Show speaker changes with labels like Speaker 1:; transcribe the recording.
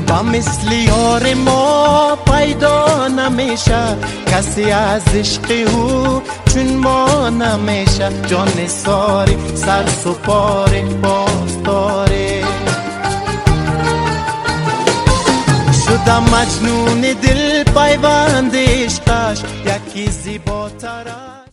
Speaker 1: با مثل یار ما پیدا نمیشه، کسی از عشق او چون ما نمیشه. جان ساری سر سپاره باز داره، شدم مجنون دل پیوند عشقش، یکی زیباتر